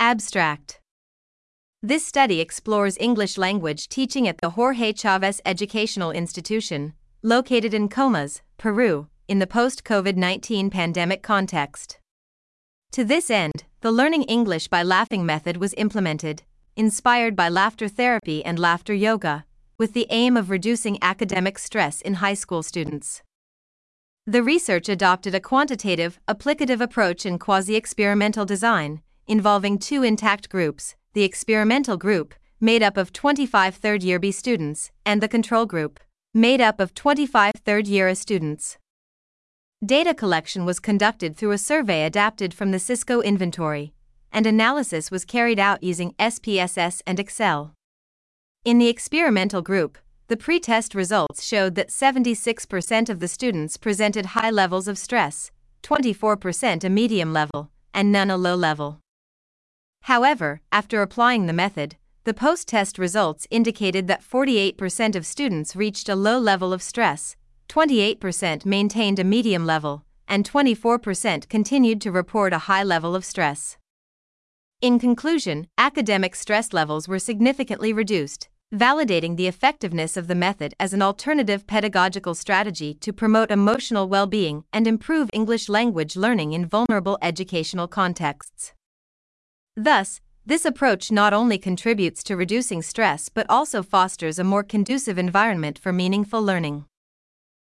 Abstract. This study explores English language teaching at the Jorge Chávez Educational Institution, located in Comas, Peru, in the post-COVID-19 pandemic context. To this end, the Learning English by Laughing method was implemented, inspired by laughter therapy and laughter yoga, with the aim of reducing academic stress in high school students. The research adopted a quantitative, applicative approach in quasi-experimental design, involving two intact groups, the experimental group, made up of 25 third-year B students, and the control group, made up of 25 third-year A students. Data collection was conducted through a survey adapted from the Cisco inventory, and analysis was carried out using SPSS and Excel. In the experimental group, the pre-test results showed that 76% of the students presented high levels of stress, 24% a medium level, and none a low level. However, after applying the method, the post-test results indicated that 48% of students reached a low level of stress, 28% maintained a medium level, and 24% continued to report a high level of stress. In conclusion, academic stress levels were significantly reduced, validating the effectiveness of the method as an alternative pedagogical strategy to promote emotional well-being and improve English language learning in vulnerable educational contexts. Thus, this approach not only contributes to reducing stress but also fosters a more conducive environment for meaningful learning.